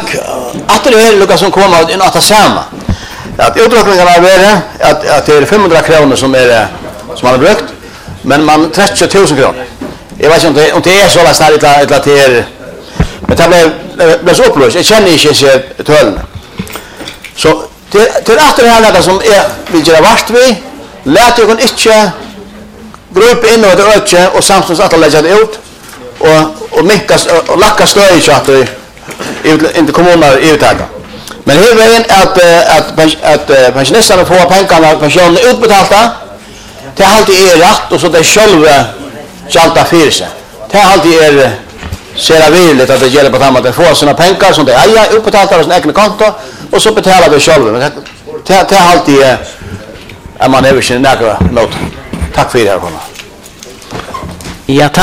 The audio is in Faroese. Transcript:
Att det är Lucas som kommer in att ta samma. Att utrustningen kan vara att det är 500 kronor som man har brukt, men man 30 000 kronor. Jag vet inte om det är så snarare att det är, men det blev så upplöst. Jag känner inte tullen. Så till att det här som vi gör vart vi, lät jag inte grupp in och det öka och samtidigt att lägga det ut och minkas och lacka stöj så att inte kommuner uttaga. Men här vägen att pensionisterna får pengarna pensionen utbetalda. Det är alltid rätt och så det själva jalta för sig. Det är alltid ser viligt att det gäller på att få sina pengar som det är utbetalda på sin egen konto och så betalar vi själva. Men det är alltid man över sin något. Tack för det här. Ja,